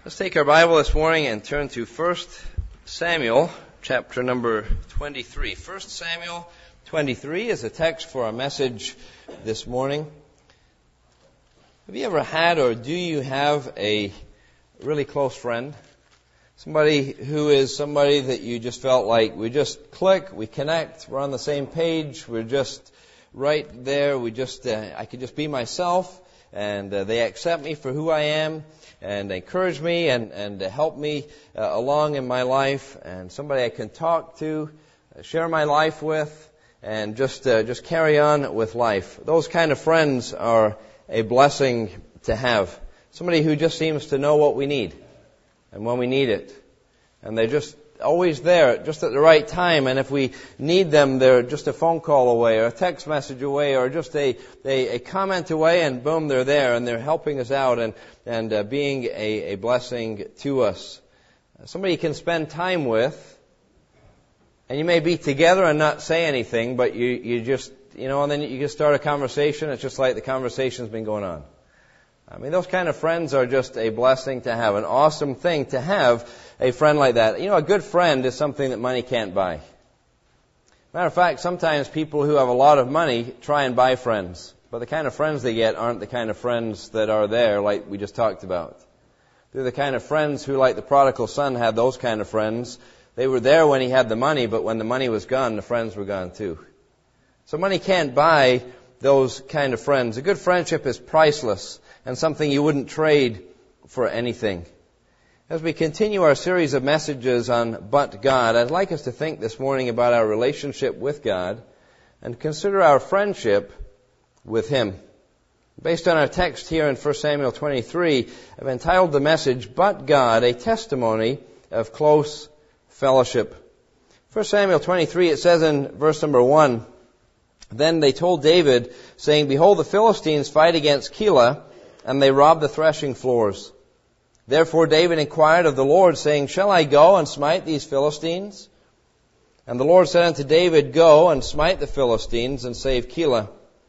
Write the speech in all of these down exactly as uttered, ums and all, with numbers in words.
Let's take our Bible this morning and turn to First Samuel, chapter number twenty-three. First Samuel twenty-three is a text for our message this morning. Have you ever had or do you have a really close friend? Somebody who is somebody that you just felt like we just click, we connect, we're on the same page, we're just right there, we just, uh, I could just be myself, and uh, they accept me for who I am, and encourage me and, and help me uh, along in my life, and somebody I can talk to, uh, share my life with, and just uh, just carry on with life. Those kind of friends are a blessing to have. Somebody who just seems to know what we need and when we need it. And they're just always there, just at the right time. And if we need them, they're just a phone call away or a text message away or just a, a, a comment away, and boom, they're there and they're helping us out and, and uh, being a, a blessing to us. Somebody you can spend time with, and you may be together and not say anything, but you, you just, you know, and then you can start a conversation. It's just like the conversation's been going on. I mean, those kind of friends are just a blessing to have, an awesome thing to have a friend like that. You know, a good friend is something that money can't buy. Matter of fact, sometimes people who have a lot of money try and buy friends, but the kind of friends they get aren't the kind of friends that are there like we just talked about. They're the kind of friends who, like the prodigal son, had those kind of friends. They were there when he had the money, but when the money was gone, the friends were gone too. So money can't buy those kind of friends. A good friendship is priceless and something you wouldn't trade for anything. As we continue our series of messages on But God, I'd like us to think this morning about our relationship with God and consider our friendship with Him. Based on our text here in First Samuel twenty-three, I've entitled the message, But God, a Testimony of Close Fellowship. First Samuel twenty-three, it says in verse number one, Then they told David, saying, Behold, the Philistines fight against Keilah, and they rob the threshing floors. Therefore David inquired of the Lord, saying, Shall I go and smite these Philistines? And the Lord said unto David, Go and smite the Philistines, and save Keilah.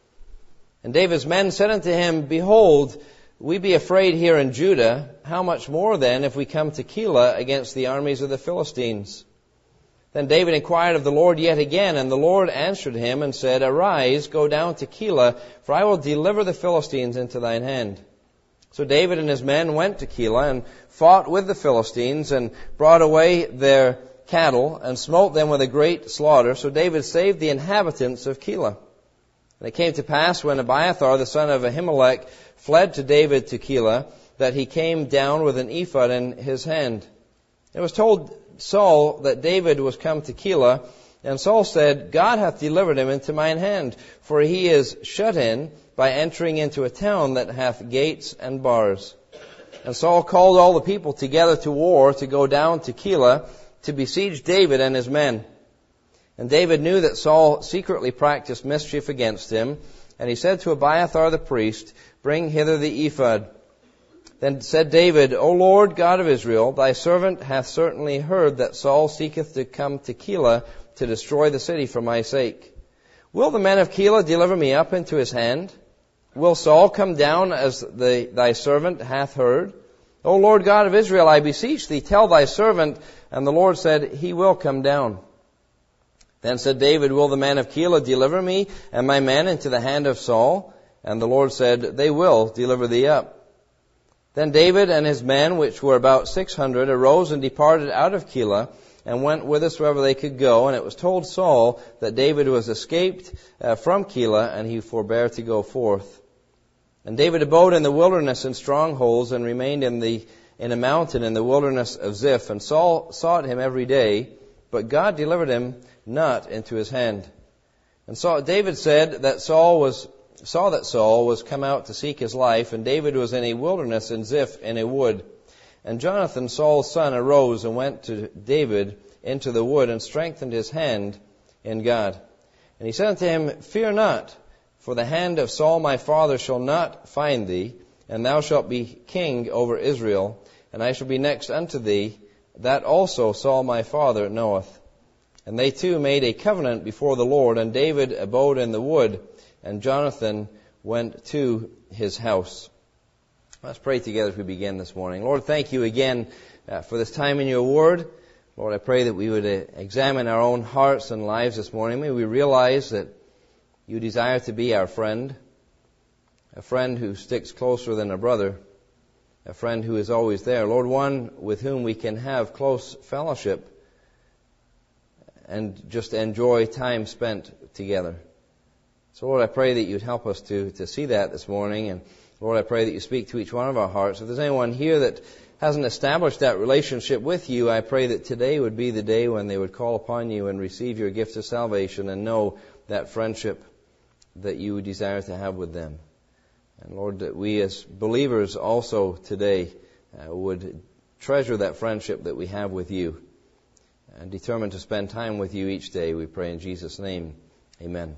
And David's men said unto him, Behold, we be afraid here in Judah. How much more then if we come to Keilah against the armies of the Philistines? Then David inquired of the Lord yet again, and the Lord answered him and said, Arise, go down to Keilah, for I will deliver the Philistines into thine hand. So David and his men went to Keilah and fought with the Philistines and brought away their cattle and smote them with a great slaughter. So David saved the inhabitants of Keilah. And it came to pass when Abiathar, the son of Ahimelech, fled to David to Keilah, that he came down with an ephod in his hand. It was told Saul that David was come to Keilah, and Saul said, God hath delivered him into mine hand, for he is shut in by entering into a town that hath gates and bars. And Saul called all the people together to war to go down to Keilah to besiege David and his men. And David knew that Saul secretly practiced mischief against him, and he said to Abiathar the priest, Bring hither the ephod. Then said David, O Lord God of Israel, thy servant hath certainly heard that Saul seeketh to come to Keilah to destroy the city for my sake. Will the men of Keilah deliver me up into his hand? Will Saul come down as the, thy servant hath heard? O Lord God of Israel, I beseech thee, tell thy servant. And the Lord said, He will come down. Then said David, Will the men of Keilah deliver me and my men into the hand of Saul? And the Lord said, They will deliver thee up. Then David and his men, which were about six hundred, arose and departed out of Keilah, and went whithersoever they could go. And it was told Saul that David was escaped uh, from Keilah, and he forbare to go forth. And David abode in the wilderness in strongholds, and remained in the in a mountain in the wilderness of Ziph. And Saul sought him every day, but God delivered him not into his hand. And so David said that Saul was saw that Saul was come out to seek his life, and David was in a wilderness in Ziph in a wood. And Jonathan, Saul's son, arose and went to David into the wood, and strengthened his hand in God. And he said unto him, Fear not, for the hand of Saul my father shall not find thee, and thou shalt be king over Israel, and I shall be next unto thee. That also Saul my father knoweth. And they two made a covenant before the Lord, and David abode in the wood, and Jonathan went to his house. Let's pray together as we begin this morning. Lord, thank you again uh, for this time in your word. Lord, I pray that we would uh, examine our own hearts and lives this morning. May we realize that you desire to be our friend, a friend who sticks closer than a brother, a friend who is always there. Lord, one with whom we can have close fellowship and just enjoy time spent together. So, Lord, I pray that you'd help us to, to see that this morning. And Lord, I pray that you speak to each one of our hearts. If there's anyone here that hasn't established that relationship with you, I pray that today would be the day when they would call upon you and receive your gift of salvation and know that friendship that you desire to have with them. And Lord, that we as believers also today uh, would treasure that friendship that we have with you and determine to spend time with you each day. We pray in Jesus' name. Amen.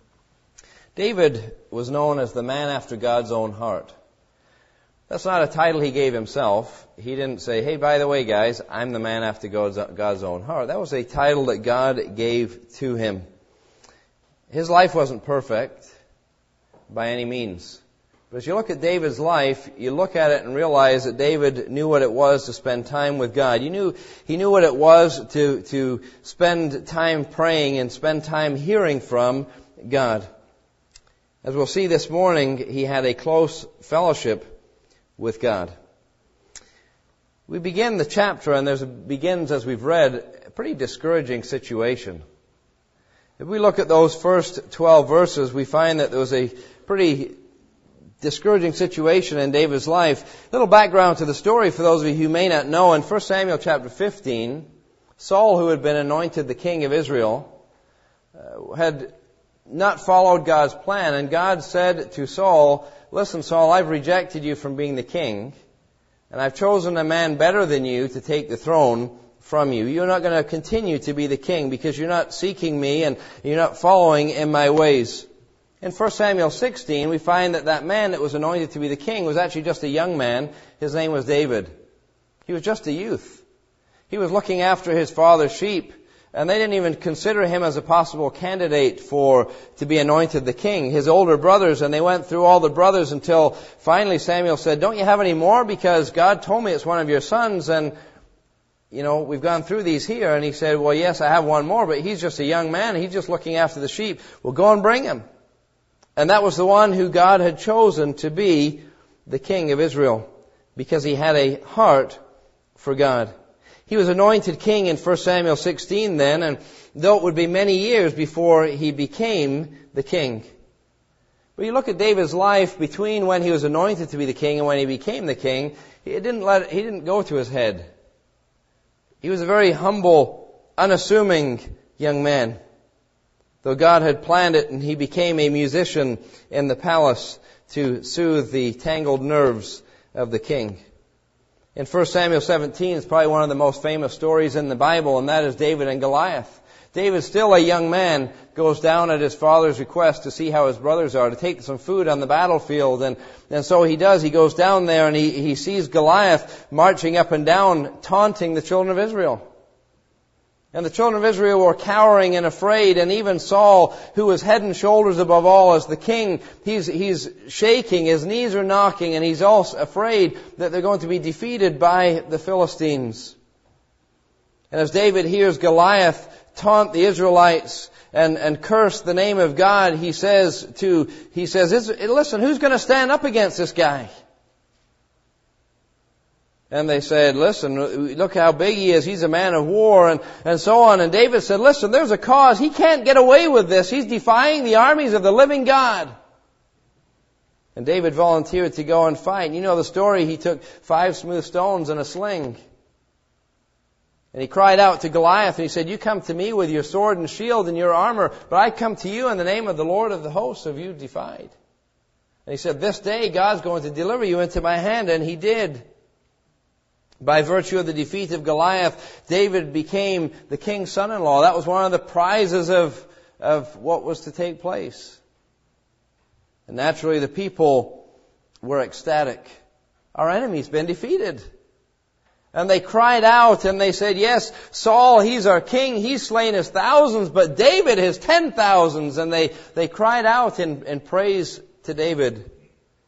David was known as the man after God's own heart. That's not a title he gave himself. He didn't say, hey, by the way, guys, I'm the man after God's, God's own heart. That was a title that God gave to him. His life wasn't perfect by any means. But as you look at David's life, you look at it and realize that David knew what it was to spend time with God. He knew, he knew what it was to, to spend time praying and spend time hearing from God. As we'll see this morning, he had a close fellowship with God. We begin the chapter, and there's a, begins, as we've read, a pretty discouraging situation. If we look at those first twelve verses, we find that there was a pretty discouraging situation in David's life. A little background to the story for those of you who may not know. In First Samuel chapter fifteen, Saul, who had been anointed the king of Israel, uh, had not followed God's plan. And God said to Saul, listen, Saul, I've rejected you from being the king, and I've chosen a man better than you to take the throne from you. You're not going to continue to be the king because you're not seeking me and you're not following in my ways. In First Samuel sixteen, we find that that man that was anointed to be the king was actually just a young man. His name was David. He was just a youth. He was looking after his father's sheep, and they didn't even consider him as a possible candidate for to be anointed the king. His older brothers, and they went through all the brothers until finally Samuel said, don't you have any more? Because God told me it's one of your sons, and you know, we've gone through these here. And he said, well, yes, I have one more, but he's just a young man. He's just looking after the sheep. Well, go and bring him. And that was the one who God had chosen to be the king of Israel because he had a heart for God. He was anointed king in First Samuel sixteen then, and though it would be many years before he became the king. But you look at David's life between when he was anointed to be the king and when he became the king, he didn't let, he didn't go to his head. He was a very humble, unassuming young man. Though God had planned it, and he became a musician in the palace to soothe the tangled nerves of the king. In First Samuel seventeen, it's probably one of the most famous stories in the Bible, and that is David and Goliath. David, still a young man, goes down at his father's request to see how his brothers are, to take some food on the battlefield. And, and so he does. He goes down there and he, he sees Goliath marching up and down, taunting the children of Israel. And the children of Israel were cowering and afraid, and even Saul, who was head and shoulders above all as the king, he's, he's shaking, his knees are knocking, and he's also afraid that they're going to be defeated by the Philistines. And as David hears Goliath taunt the Israelites and, and curse the name of God, he says to, he says, listen, who's going to stand up against this guy? And they said, listen, look how big he is. He's a man of war, and, and so on. And David said, listen, there's a cause. He can't get away with this. He's defying the armies of the living God. And David volunteered to go and fight. You know the story. He took five smooth stones and a sling. And he cried out to Goliath, and he said, you come to me with your sword and shield and your armor, but I come to you in the name of the Lord of the hosts who you defied. And he said, this day God's going to deliver you into my hand. And he did. By virtue of the defeat of Goliath, David became the king's son-in-law. That was one of the prizes of, of what was to take place. And naturally, the people were ecstatic. Our enemy's been defeated. And they cried out and they said, yes, Saul, he's our king. He's slain his thousands, but David his ten thousands. And they, they cried out in, in praise to David.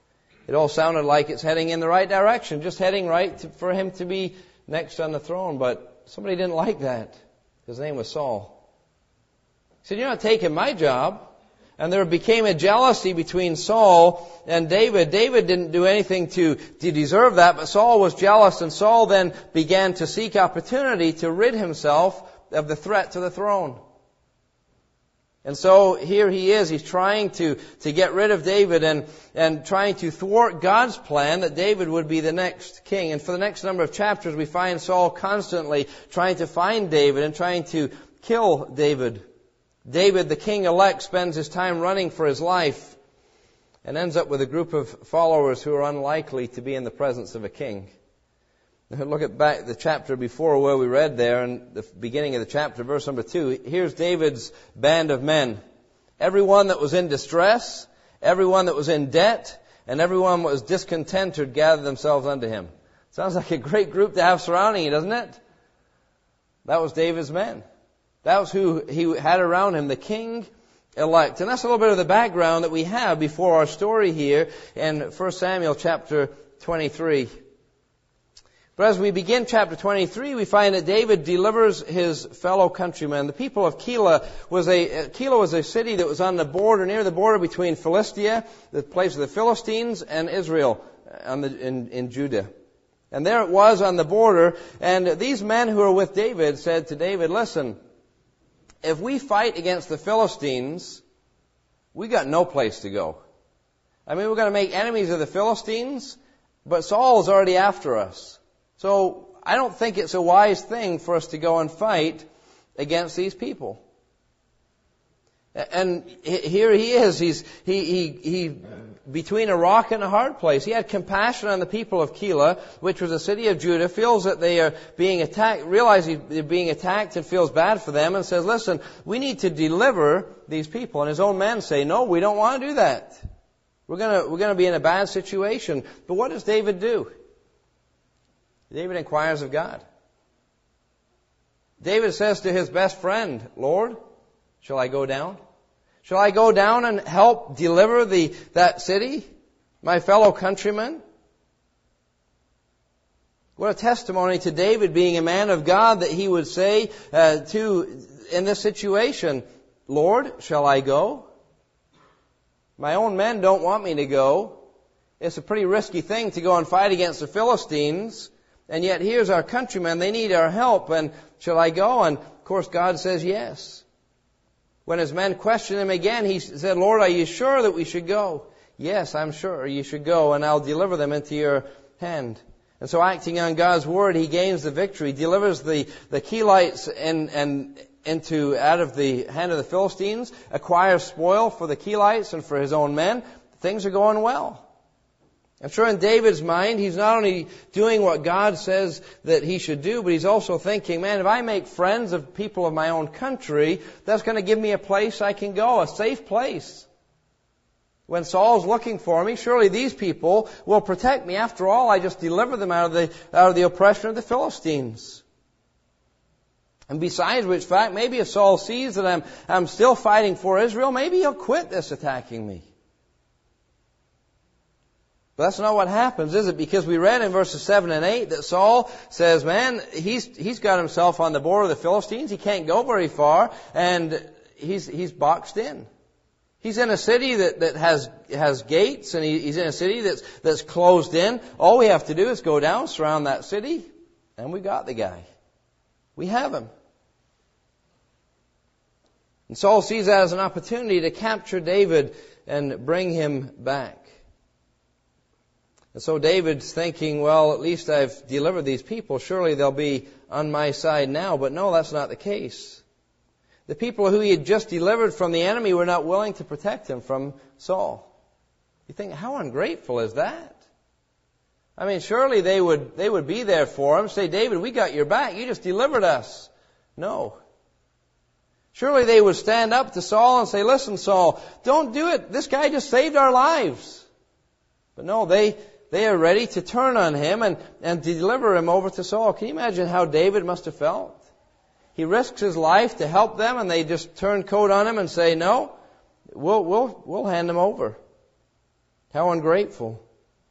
it all sounded like it's heading in the right direction, just heading right to, for him to be next on the throne. But somebody didn't like that. His name was Saul. He said, "You're not taking my job." And there became a jealousy between Saul and David. David didn't do anything to, to deserve that, but Saul was jealous, and Saul then began to seek opportunity to rid himself of the threat to the throne. And so here he is, he's trying to, to get rid of David and, and trying to thwart God's plan that David would be the next king. And for the next number of chapters we find Saul constantly trying to find David and trying to kill David. David, the king-elect, spends his time running for his life and ends up with a group of followers who are unlikely to be in the presence of a king. Now look at back the chapter before where we read there in the beginning of the chapter, verse number two. Here's David's band of men. Everyone that was in distress, everyone that was in debt, and everyone that was discontented gathered themselves unto him. Sounds like a great group to have surrounding you, doesn't it? That was David's men. That was who he had around him, the king-elect. And that's a little bit of the background that we have before our story here in First Samuel chapter twenty-three. But as we begin chapter twenty-three, we find that David delivers his fellow countrymen. The people of Keilah was a, Keilah was a city that was on the border, near the border between Philistia, the place of the Philistines, and Israel on the, in, in Judah. And there it was on the border, and these men who were with David said to David, "Listen, if we fight against the Philistines, we got no place to go. I mean, we're going to make enemies of the Philistines, but Saul's already after us. So I don't think it's a wise thing for us to go and fight against these people." And here he is. He's he he he between a rock and a hard place. He had compassion on the people of Keilah, which was a city of Judah, feels that they are being attacked, realizes they're being attacked and feels bad for them, and says, "Listen, we need to deliver these people." And his own men say, "No, we don't want to do that. We're gonna we're gonna be in a bad situation." But what does David do? David inquires of God. David says to his best friend, "Lord, shall I go down? Shall I go down and help deliver the that city, my fellow countrymen?" What a testimony to David, being a man of God, that he would say uh, to in this situation, "Lord, shall I go? My own men don't want me to go. It's a pretty risky thing to go and fight against the Philistines, and yet here's our countrymen, they need our help, and shall I go?" And of course God says yes. When his men questioned him again, he said, "Lord, are you sure that we should go?" "Yes, I'm sure you should go, and I'll deliver them into your hand." And so acting on God's word, he gains the victory, delivers the, the Keilites in, and into out of the hand of the Philistines, acquires spoil for the Keilites and for his own men. Things are going well. I'm sure in David's mind, he's not only doing what God says that he should do, but he's also thinking, man, if I make friends of people of my own country, that's going to give me a place I can go, a safe place. When Saul's looking for me, surely these people will protect me. After all, I just delivered them out of the, out of the oppression of the Philistines. And besides which fact, maybe if Saul sees that I'm, I'm still fighting for Israel, maybe he'll quit this attacking me. But that's not what happens, is it? Because we read in verses seven and eight that Saul says, man, he's, he's got himself on the border of the Philistines. He can't go very far, and he's, he's boxed in. He's in a city that, that has, has gates, and he, he's in a city that's, that's closed in. All we have to do is go down, surround that city, and we got the guy. We have him. And Saul sees that as an opportunity to capture David and bring him back. And so David's thinking, well, at least I've delivered these people. Surely they'll be on my side now. But no, that's not the case. The people who he had just delivered from the enemy were not willing to protect him from Saul. You think, how ungrateful is that? I mean, surely they would, they would be there for him. Say, David, we got your back. You just delivered us. No. Surely they would stand up to Saul and say, listen, Saul, don't do it. This guy just saved our lives. But no, they, they are ready to turn on him and, and deliver him over to Saul. Can you imagine how David must have felt? He risks his life to help them, and they just turn coat on him and say, no, we'll, we'll, we'll hand him over. How ungrateful.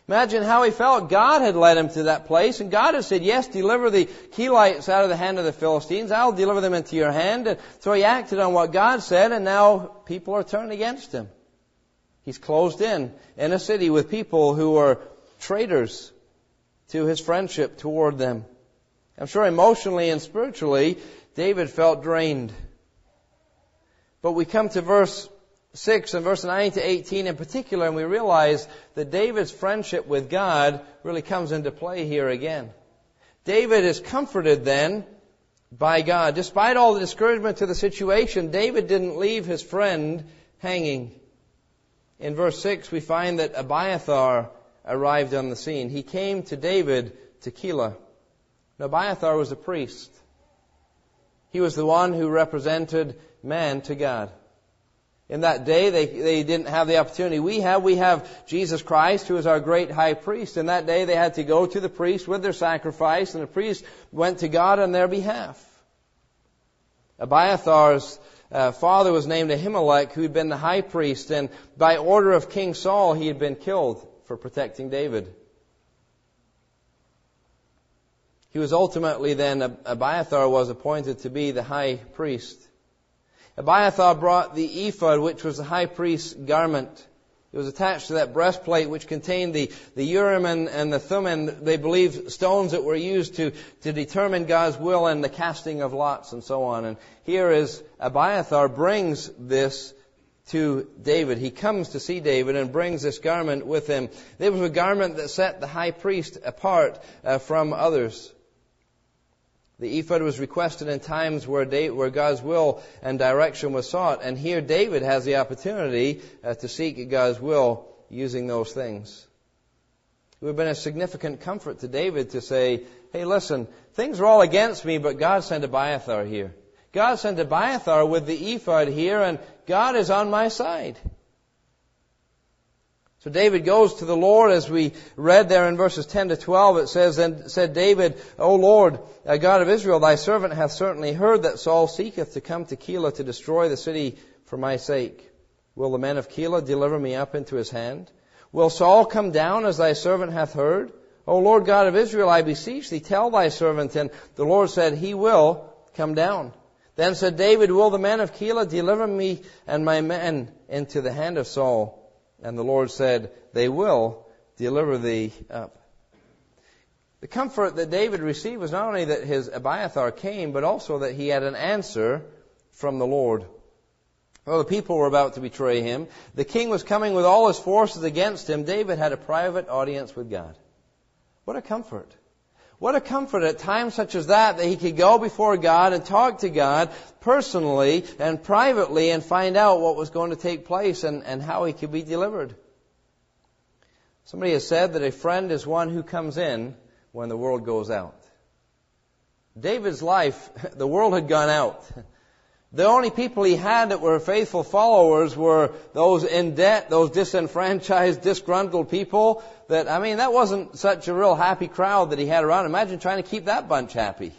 Imagine how he felt. God had led him to that place, and God had said, yes, deliver the Keilites out of the hand of the Philistines. I'll deliver them into your hand. And so he acted on what God said, and now people are turned against him. He's closed in, in a city with people who are traitors to his friendship toward them. I'm sure emotionally and spiritually, David felt drained. But we come to verse six and verse nine to eighteen in particular, and we realize that David's friendship with God really comes into play here again. David is comforted then by God. Despite all the discouragement to the situation, David didn't leave his friend hanging. In verse six, we find that Abiathar arrived on the scene. He came to David to Keilah. Now, Abiathar was a priest. He was the one who represented man to God. In that day, they, they didn't have the opportunity we have. We have Jesus Christ, who is our great high priest. In that day, they had to go to the priest with their sacrifice, and the priest went to God on their behalf. Abiathar's uh, father was named Ahimelech, who had been the high priest, and by order of King Saul, he had been killed for protecting David. He was ultimately then, Abiathar was appointed to be the high priest. Abiathar brought the ephod, which was the high priest's garment. It was attached to that breastplate which contained the, the Urim and, and the Thummim, they believe stones that were used to, to determine God's will and the casting of lots and so on. And here is Abiathar brings this to David. He comes to see David and brings this garment with him. It was a garment that set the high priest apart uh, from others. The ephod was requested in times where, David, where God's will and direction was sought. And here David has the opportunity uh, to seek God's will using those things. It would have been a significant comfort to David to say, hey, listen, things are all against me, but God sent Abiathar here. God sent Abiathar with the ephod here, and God is on my side. So David goes to the Lord, as we read there in verses ten to twelve. It says, "And said David, O Lord, God of Israel, thy servant hath certainly heard that Saul seeketh to come to Keilah to destroy the city for my sake. Will the men of Keilah deliver me up into his hand? Will Saul come down as thy servant hath heard? O Lord God of Israel, I beseech thee, tell thy servant." And the Lord said, he will come down. Then said David, will the men of Keilah deliver me and my men into the hand of Saul? And the Lord said, they will deliver thee up. The comfort that David received was not only that his Abiathar came, but also that he had an answer from the Lord. Well, the people were about to betray him. The king was coming with all his forces against him. David had a private audience with God. What a comfort. What a comfort at times such as that, that he could go before God and talk to God personally and privately and find out what was going to take place and, and how he could be delivered. Somebody has said that a friend is one who comes in when the world goes out. David's life, the world had gone out. The only people he had that were faithful followers were those in debt, those disenfranchised, disgruntled people. That, I mean, that wasn't such a real happy crowd that he had around. Imagine trying to keep that bunch happy.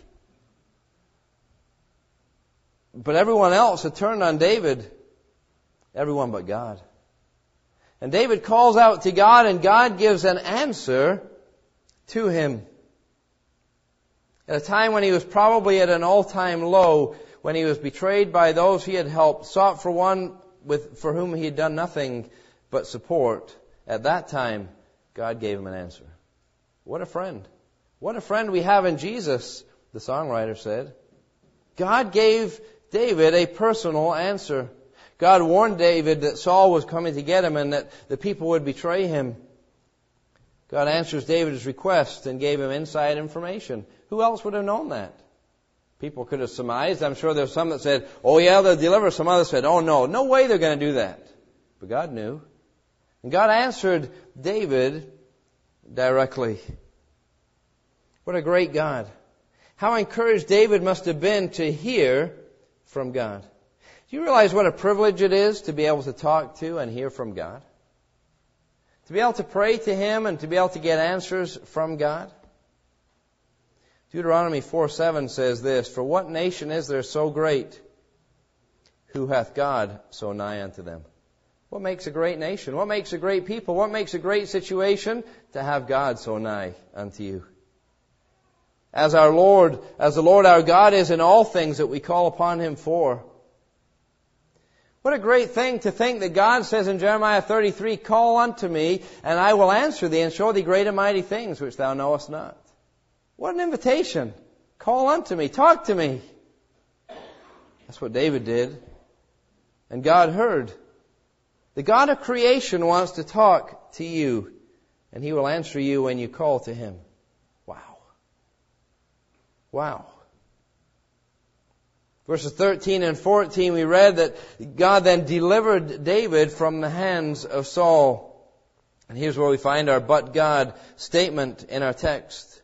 But everyone else had turned on David. Everyone but God. And David calls out to God, and God gives an answer to him. At a time when he was probably at an all-time low, when he was betrayed by those he had helped, sought for one with, for whom he had done nothing but support, at that time, God gave him an answer. What a friend. What a friend we have in Jesus, the songwriter said. God gave David a personal answer. God warned David that Saul was coming to get him and that the people would betray him. God answers David's request and gave him inside information. Who else would have known that? People could have surmised. I'm sure there's some that said, oh yeah, they'll deliver. Some others said, oh no, no way they're going to do that. But God knew. And God answered David directly. What a great God. How encouraged David must have been to hear from God. Do you realize what a privilege it is to be able to talk to and hear from God? To be able to pray to Him and to be able to get answers from God? Deuteronomy four seven says this, "For what nation is there so great, who hath God so nigh unto them?" What makes a great nation? What makes a great people? What makes a great situation? To have God so nigh unto you. As our Lord, as the Lord our God is in all things that we call upon Him for. What a great thing to think that God says in Jeremiah thirty-three, call unto me, and I will answer thee and show thee great and mighty things which thou knowest not. What an invitation. Call unto me. Talk to me. That's what David did. And God heard. The God of creation wants to talk to you, and He will answer you when you call to Him. Wow. Wow. Verses thirteen and fourteen, we read that God then delivered David from the hands of Saul. And here's where we find our but God statement in our text.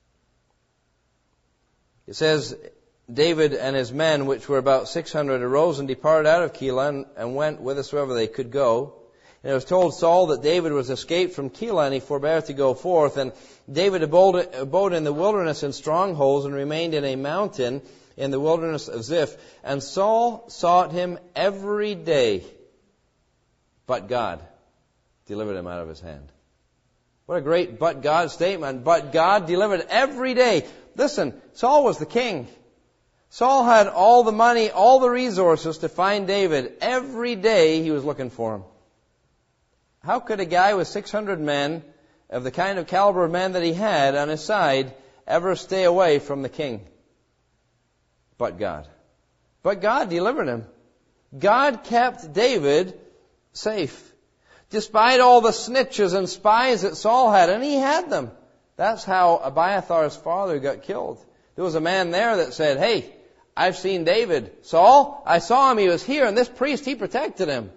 It says, David and his men, which were about six hundred, arose and departed out of Keilah and went whithersoever they could go. And it was told Saul that David was escaped from Keilah, and he forbore to go forth. And David abode, abode in the wilderness in strongholds and remained in a mountain in the wilderness of Ziph. And Saul sought him every day, but God delivered him out of his hand. What a great but God statement. But God delivered every day. Listen, Saul was the king. Saul had all the money, all the resources to find David. Every day he was looking for him. How could a guy with six hundred men, of the kind of caliber of men that he had on his side, ever stay away from the king? But God. But God delivered him. God kept David safe. Despite all the snitches and spies that Saul had, and he had them. That's how Abiathar's father got killed. There was a man there that said, hey, I've seen David. Saul, I saw him, he was here, and this priest, he protected him.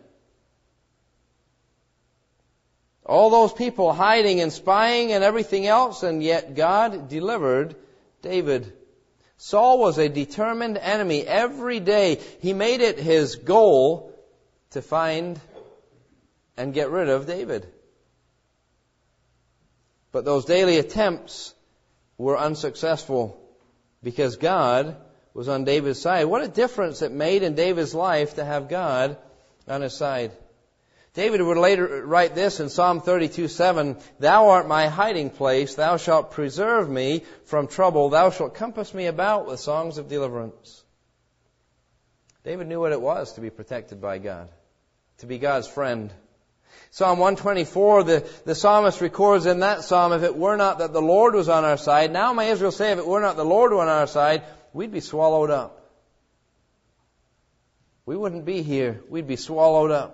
All those people hiding and spying and everything else, and yet God delivered David. Saul was a determined enemy. Every day he made it his goal to find and get rid of David. But those daily attempts were unsuccessful because God was on David's side. What a difference it made in David's life to have God on his side. David would later write this in Psalm thirty-two seven, Thou art my hiding place, thou shalt preserve me from trouble, thou shalt compass me about with songs of deliverance. David knew what it was to be protected by God, to be God's friend. Psalm one twenty-four, the, the psalmist records in that psalm, if it were not that the Lord was on our side, now may Israel say, if it were not the Lord on our side, we'd be swallowed up. We wouldn't be here. We'd be swallowed up.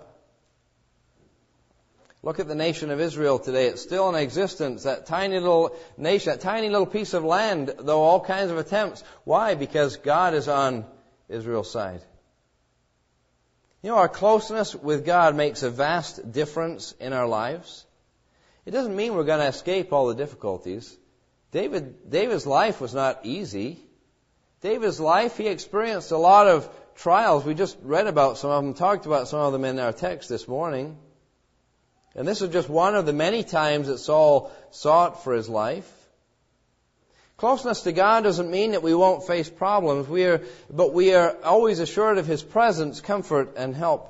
Look at the nation of Israel today. It's still in existence. That tiny little nation, that tiny little piece of land, though all kinds of attempts. Why? Because God is on Israel's side. You know, our closeness with God makes a vast difference in our lives. It doesn't mean we're going to escape all the difficulties. David, David's life was not easy. David's life, he experienced a lot of trials. We just read about some of them, talked about some of them in our text this morning. And this is just one of the many times that Saul sought for his life. Closeness to God doesn't mean that we won't face problems, we are, but we are always assured of His presence, comfort, and help.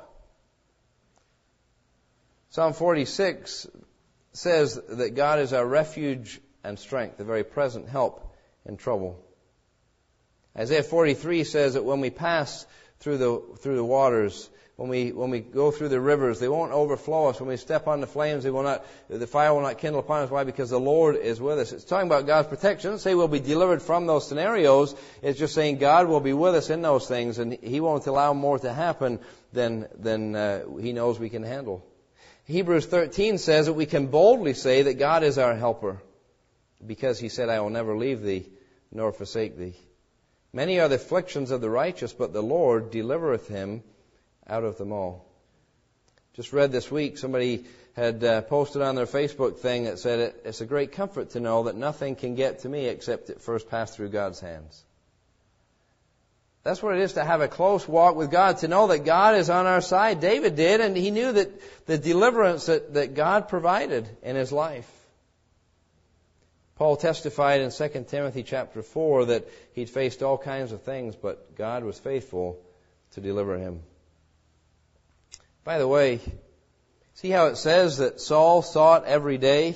Psalm forty-six says that God is our refuge and strength, a very present help in trouble. Isaiah forty-three says that when we pass through the through the waters, when we when we go through the rivers, they won't overflow us. When we step on the flames, they will not the fire will not kindle upon us. Why? Because the Lord is with us. It's talking about God's protection. It doesn't say we'll be delivered from those scenarios. It's just saying God will be with us in those things, and He won't allow more to happen than than uh, He knows we can handle. Hebrews thirteen says that we can boldly say that God is our helper, because He said, "I will never leave thee nor forsake thee." Many are the afflictions of the righteous, but the Lord delivereth him out of them all. Just read this week, somebody had uh, posted on their Facebook thing that said, it, it's a great comfort to know that nothing can get to me except it first passed through God's hands. That's what it is to have a close walk with God, to know that God is on our side. David did, and he knew that the deliverance that, that God provided in his life. Paul testified in Second Timothy chapter four that he'd faced all kinds of things, but God was faithful to deliver him. By the way, See how it says that Saul sought every day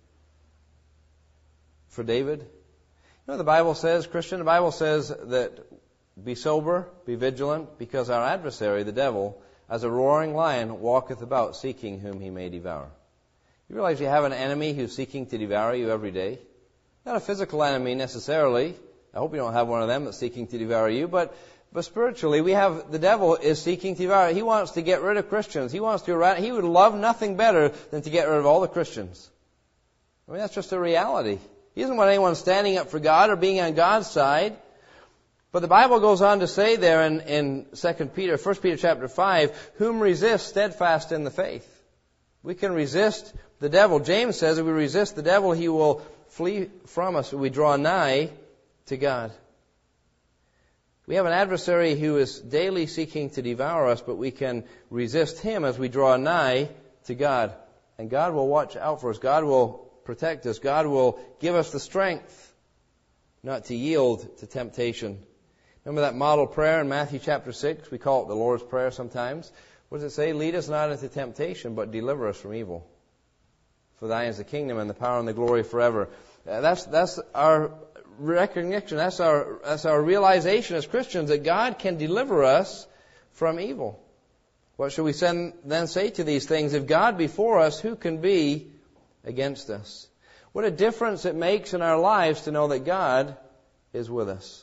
for David? You know what the Bible says, Christian? The Bible says that be sober, be vigilant, because our adversary, the devil, as a roaring lion, walketh about seeking whom he may devour. You realize you have an enemy who's seeking to devour you every day? Not a physical enemy necessarily. I hope you don't have one of them that's seeking to devour you, but But spiritually, we have the devil is seeking to devour. He wants to get rid of Christians. He wants to. He would love nothing better than to get rid of all the Christians. I mean, that's just a reality. He doesn't want anyone standing up for God or being on God's side. But the Bible goes on to say there in, in Second Peter, First Peter chapter five, whom resist steadfast in the faith. We can resist the devil. James says if we resist the devil, he will flee from us. We draw nigh to God. We have an adversary who is daily seeking to devour us, but we can resist him as we draw nigh to God. And God will watch out for us. God will protect us. God will give us the strength not to yield to temptation. Remember that model prayer in Matthew chapter six? We call it the Lord's Prayer sometimes. What does it say? Lead us not into temptation, but deliver us from evil. For thine is the kingdom and the power and the glory forever. Uh, that's, that's our recognition, that's our, that's our realization as Christians that God can deliver us from evil. What shall we send, then say to these things? If God be for us, who can be against us? What a difference it makes in our lives to know that God is with us.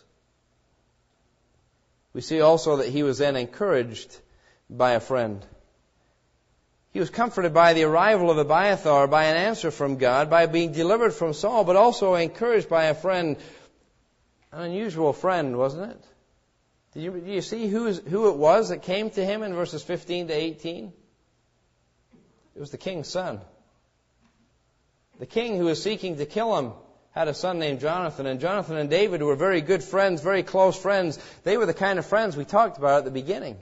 We see also that he was then encouraged by a friend. He was comforted by the arrival of Abiathar, by an answer from God, by being delivered from Saul, but also encouraged by a friend. An unusual friend, wasn't it? Did you, did you see who, who it was that came to him in verses fifteen to eighteen? It was the king's son. The king who was seeking to kill him had a son named Jonathan, and Jonathan and David were very good friends, very close friends. They were the kind of friends we talked about at the beginning.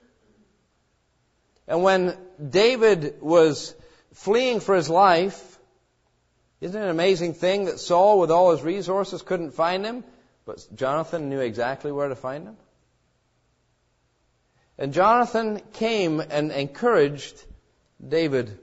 And when David was fleeing for his life, isn't it an amazing thing that Saul, with all his resources, couldn't find him, but Jonathan knew exactly where to find him? And Jonathan came and encouraged David.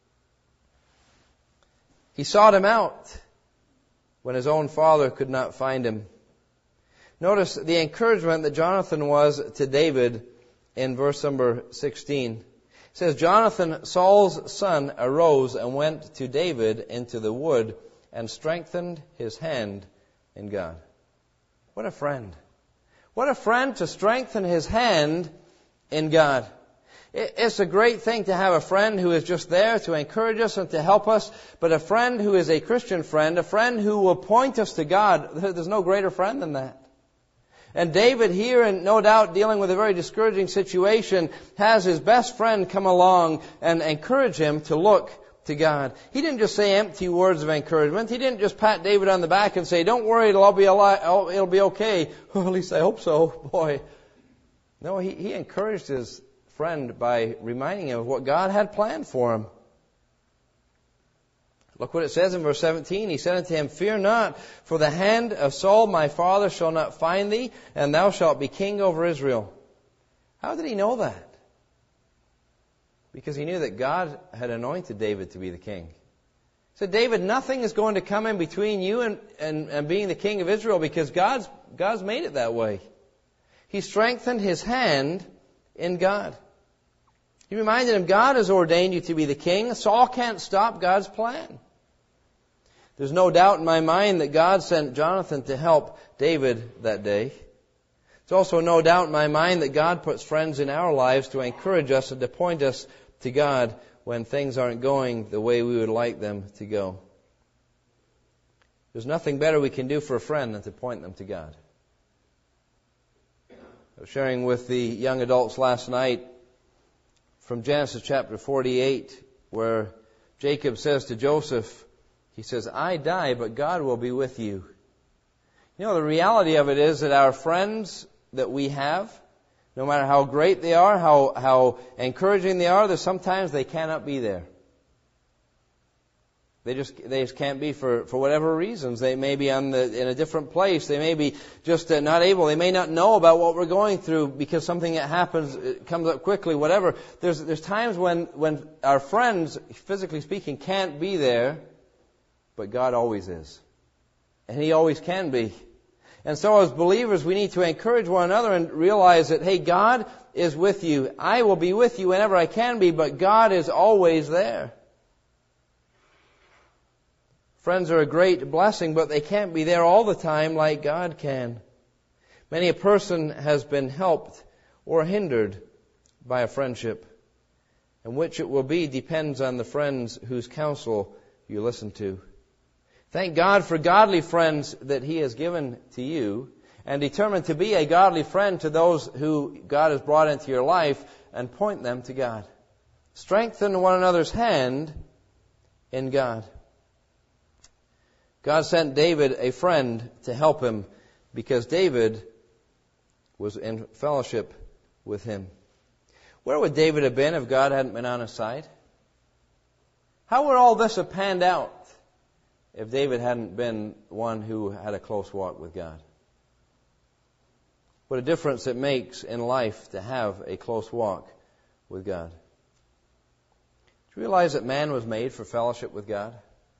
He sought him out when his own father could not find him. Notice the encouragement that Jonathan was to David in verse number sixteen. It says, Jonathan, Saul's son, arose and went to David into the wood and strengthened his hand in God. What a friend. What a friend to strengthen his hand in God. It's a great thing to have a friend who is just there to encourage us and to help us, but a friend who is a Christian friend, a friend who will point us to God. There's no greater friend than that. And David here, and no doubt dealing with a very discouraging situation, has his best friend come along and encourage him to look to God. He didn't just say empty words of encouragement. He didn't just pat David on the back and say, don't worry, it'll all be alive, it'll be okay. Well, at least I hope so, boy. No, he, he encouraged his friend by reminding him of what God had planned for him. Look what it says in verse seventeen. He said unto him, Fear not, for the hand of Saul my father shall not find thee, and thou shalt be king over Israel. How did he know that? Because he knew that God had anointed David to be the king. He said, David, nothing is going to come in between you and, and, and being the king of Israel, because God's, God's made it that way. He strengthened his hand in God. He reminded him, God has ordained you to be the king. Saul can't stop God's plan. There's no doubt in my mind that God sent Jonathan to help David that day. There's also no doubt in my mind that God puts friends in our lives to encourage us and to point us to God when things aren't going the way we would like them to go. There's nothing better we can do for a friend than to point them to God. I was sharing with the young adults last night from Genesis chapter forty-eight, where Jacob says to Joseph, he says, I die, but God will be with you. You know, the reality of it is that our friends that we have, no matter how great they are, how, how encouraging they are, that sometimes they cannot be there. They just they just can't be for, for whatever reasons. They may be on the, in a different place. They may be just uh, not able. They may not know about what we're going through because something that happens it comes up quickly. Whatever. There's there's times when when our friends, physically speaking, can't be there, but God always is, and He always can be. And so, as believers, we need to encourage one another and realize that, hey, God is with you. I will be with you whenever I can be, but God is always there. Friends are a great blessing, but they can't be there all the time like God can. Many a person has been helped or hindered by a friendship, and which it will be depends on the friends whose counsel you listen to. Thank God for godly friends that He has given to you, and determine to be a godly friend to those who God has brought into your life, and point them to God. Strengthen one another's hand in God. God sent David a friend to help him because David was in fellowship with Him. Where would David have been if God hadn't been on his side? How would all this have panned out if David hadn't been one who had a close walk with God? What a difference it makes in life to have a close walk with God. Do you realize that man was made for fellowship with God?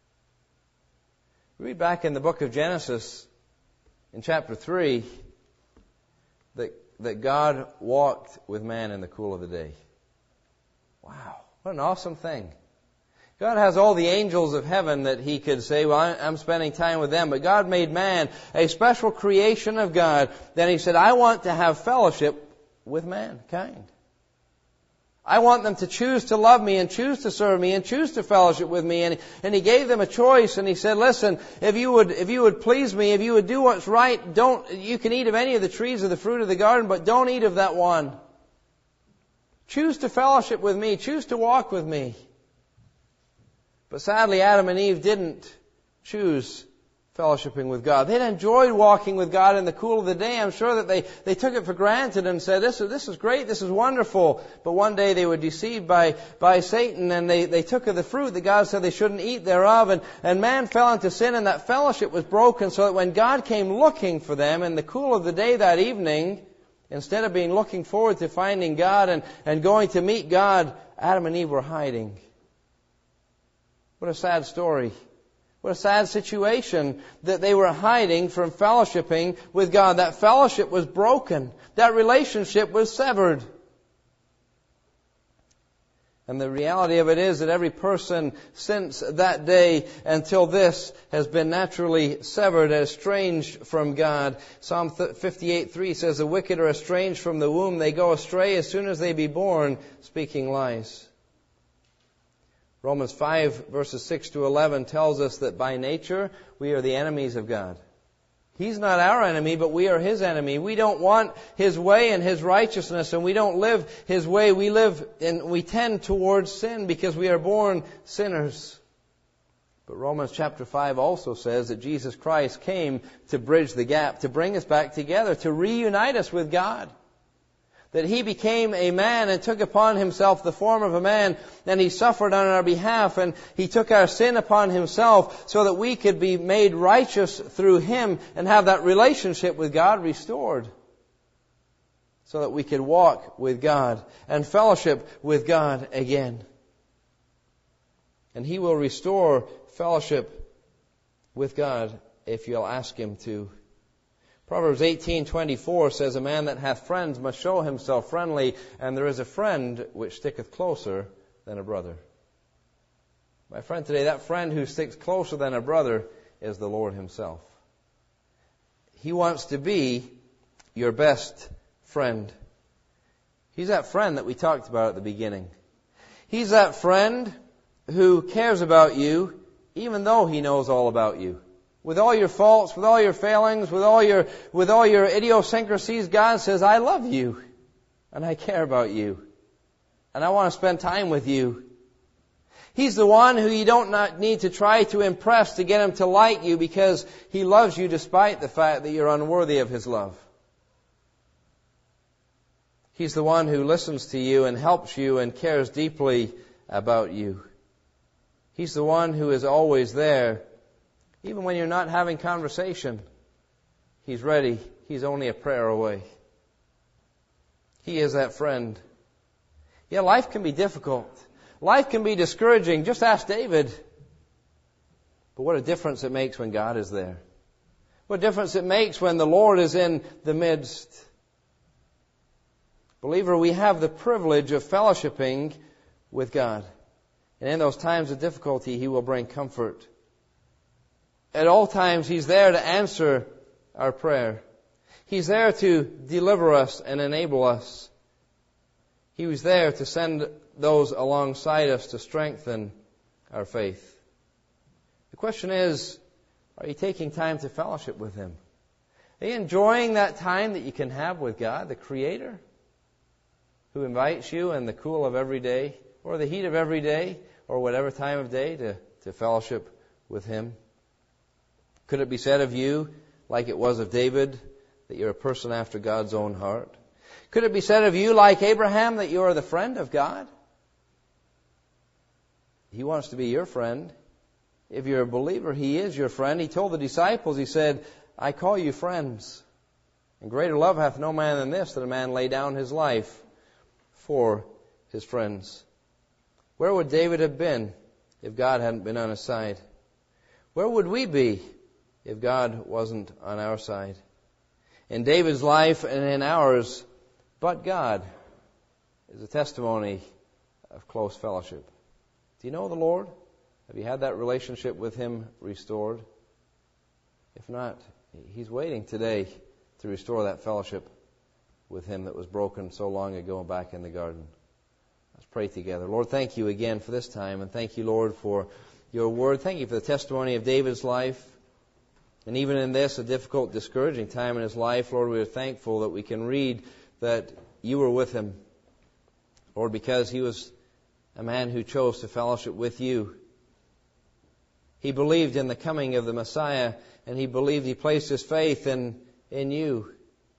Read back in the book of Genesis, in chapter three, that, that God walked with man in the cool of the day. Wow, what an awesome thing. God has all the angels of heaven that He could say, well, I'm spending time with them. But God made man a special creation of God. Then He said, I want to have fellowship with mankind. I want them to choose to love Me and choose to serve Me and choose to fellowship with Me. And, and He gave them a choice, and He said, listen, if you would, if you would please Me, if you would do what's right, don't, you can eat of any of the trees of the fruit of the garden, but don't eat of that one. Choose to fellowship with Me. Choose to walk with Me. But sadly, Adam and Eve didn't choose fellowshipping with God. They'd enjoyed walking with God in the cool of the day. I'm sure that they, they took it for granted and said, this is, this is great, this is wonderful. But one day they were deceived by, by Satan, and they, they took of the fruit that God said they shouldn't eat thereof. And, and man fell into sin, and that fellowship was broken, so that when God came looking for them in the cool of the day that evening, instead of being looking forward to finding God and, and going to meet God, Adam and Eve were hiding. What a sad story. What a sad situation that they were hiding from fellowshipping with God. That fellowship was broken. That relationship was severed. And the reality of it is that every person since that day until this has been naturally severed, estranged from God. Psalm fifty-eight three says, the wicked are estranged from the womb. They go astray as soon as they be born, speaking lies. Romans five verses six to eleven tells us that by nature we are the enemies of God. He's not our enemy, but we are His enemy. We don't want His way and His righteousness, and we don't live His way. We live and we tend towards sin because we are born sinners. But Romans chapter five also says that Jesus Christ came to bridge the gap, to bring us back together, to reunite us with God. That He became a man and took upon Himself the form of a man, and He suffered on our behalf, and He took our sin upon Himself so that we could be made righteous through Him and have that relationship with God restored. So that we could walk with God and fellowship with God again. And He will restore fellowship with God if you'll ask Him to. Proverbs eighteen twenty-four says, a man that hath friends must show himself friendly, and there is a friend which sticketh closer than a brother. My friend, today, that friend who sticks closer than a brother is the Lord Himself. He wants to be your best friend. He's that friend that we talked about at the beginning. He's that friend who cares about you even though He knows all about you. With all your faults, with all your failings, with all your, with all your idiosyncrasies, God says, I love you, and I care about you, and I want to spend time with you. He's the one who you don't not need to try to impress to get Him to like you, because He loves you despite the fact that you're unworthy of His love. He's the one who listens to you and helps you and cares deeply about you. He's the one who is always there. Even when you're not having conversation, He's ready. He's only a prayer away. He is that friend. Yeah, life can be difficult. Life can be discouraging. Just ask David. But what a difference it makes when God is there. What a difference it makes when the Lord is in the midst. Believer, we have the privilege of fellowshipping with God. And in those times of difficulty, He will bring comfort. At all times, He's there to answer our prayer. He's there to deliver us and enable us. He was there to send those alongside us to strengthen our faith. The question is, are you taking time to fellowship with Him? Are you enjoying that time that you can have with God, the Creator, who invites you in the cool of every day, or the heat of every day, or whatever time of day to, to fellowship with Him? Could it be said of you, like it was of David, that you're a person after God's own heart? Could it be said of you, like Abraham, that you are the friend of God? He wants to be your friend. If you're a believer, He is your friend. He told the disciples, He said, I call you friends. And greater love hath no man than this, that a man lay down his life for his friends. Where would David have been if God hadn't been on his side? Where would we be if God wasn't on our side? In David's life and in ours, but God is a testimony of close fellowship. Do you know the Lord? Have you had that relationship with Him restored? If not, He's waiting today to restore that fellowship with Him that was broken so long ago back in the garden. Let's pray together. Lord, thank You again for this time, and thank You, Lord, for Your word. Thank You for the testimony of David's life. And even in this, a difficult, discouraging time in his life, Lord, we are thankful that we can read that You were with him. Lord, because he was a man who chose to fellowship with You. He believed in the coming of the Messiah, and he believed, he placed his faith in, in You.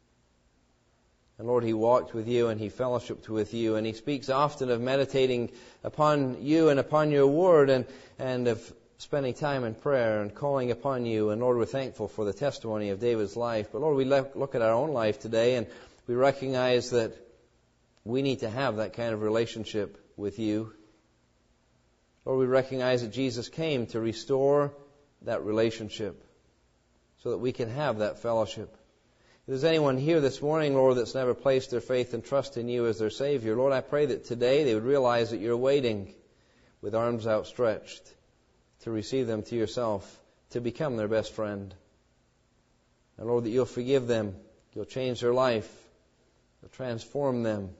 And Lord, he walked with You and he fellowshiped with You, and he speaks often of meditating upon You and upon Your word, and, and of spending time in prayer and calling upon You. And Lord, we're thankful for the testimony of David's life. But Lord, we look at our own life today, and we recognize that we need to have that kind of relationship with You. Lord, we recognize that Jesus came to restore that relationship so that we can have that fellowship. If there's anyone here this morning, Lord, that's never placed their faith and trust in You as their Savior, Lord, I pray that today they would realize that You're waiting with arms outstretched to receive them to Yourself, to become their best friend. And Lord, that You'll forgive them, You'll change their life, You'll transform them.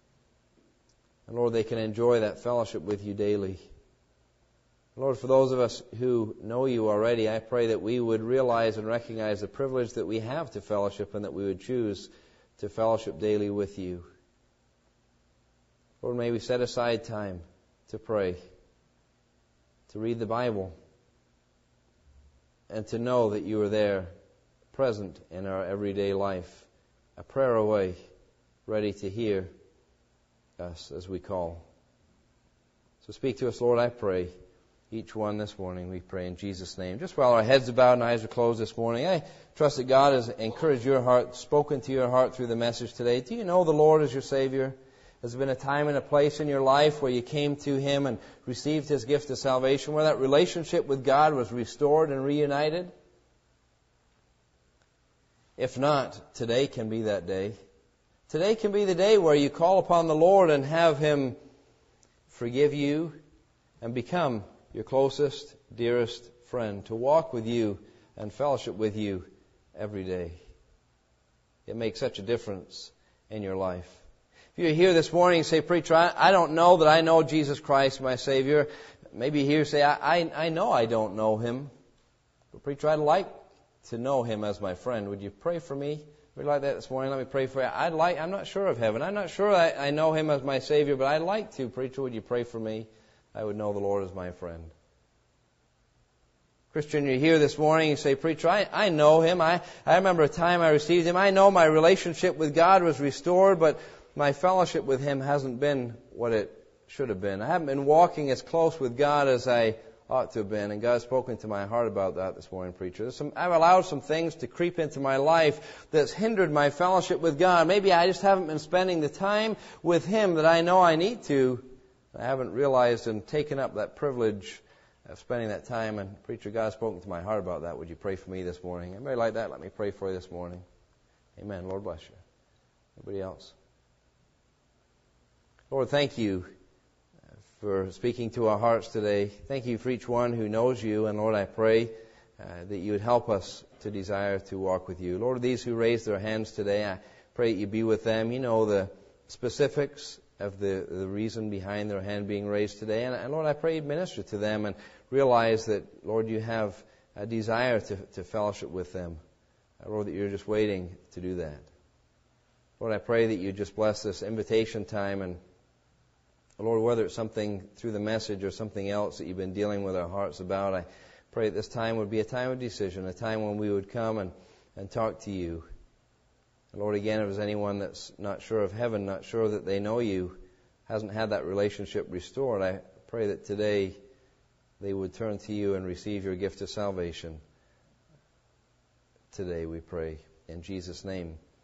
And Lord, they can enjoy that fellowship with You daily. Lord, for those of us who know You already, I pray that we would realize and recognize the privilege that we have to fellowship, and that we would choose to fellowship daily with You. Lord, may we set aside time to pray, to read the Bible, and to know that You are there, present in our everyday life, a prayer away, ready to hear us as we call. So speak to us, Lord, I pray. Each one this morning, we pray in Jesus' name. Just while our heads are bowed and eyes are closed this morning, I trust that God has encouraged your heart, spoken to your heart through the message today. Do you know the Lord as your Savior? Has there been a time and a place in your life where you came to Him and received His gift of salvation, where that relationship with God was restored and reunited? If not, today can be that day. Today can be the day where you call upon the Lord and have Him forgive you and become your closest, dearest friend, to walk with you and fellowship with you every day. It makes such a difference in your life. If you're here this morning and say, Preacher, I, I don't know that I know Jesus Christ, my Savior. Maybe you're here say, I, I, I know I don't know Him. But Preacher, I'd like to know Him as my friend. Would you pray for me? If you'd like that this morning, let me pray for you. I'd like, I'm not sure of heaven. I'm not sure I, I know Him as my Savior, but I'd like to. Preacher, would you pray for me? I would know the Lord as my friend. Christian, you're here this morning, you say, Preacher, I, I know Him. I, I remember a time I received Him. I know my relationship with God was restored, but my fellowship with Him hasn't been what it should have been. I haven't been walking as close with God as I ought to have been. And God's spoken to my heart about that this morning, preacher. There's some, I've allowed some things to creep into my life that's hindered my fellowship with God. Maybe I just haven't been spending the time with Him that I know I need to. I haven't realized and taken up that privilege of spending that time. And preacher, God's spoken to my heart about that. Would you pray for me this morning? Anybody like that? Let me pray for you this morning. Amen. Lord bless you. Anybody else? Lord, thank you for speaking to our hearts today. Thank you for each one who knows you. And Lord, I pray uh, that you would help us to desire to walk with you. Lord, these who raised their hands today, I pray that you be with them. You know the specifics of the, the reason behind their hand being raised today. And, and Lord, I pray you'd minister to them and realize that, Lord, you have a desire to, to fellowship with them. Uh, Lord, that you're just waiting to do that. Lord, I pray that you just bless this invitation time, and Lord, whether it's something through the message or something else that you've been dealing with our hearts about, I pray that this time would be a time of decision, a time when we would come and, and talk to you. And Lord, again, if there's anyone that's not sure of heaven, not sure that they know you, hasn't had that relationship restored, I pray that today they would turn to you and receive your gift of salvation. Today we pray in Jesus' name.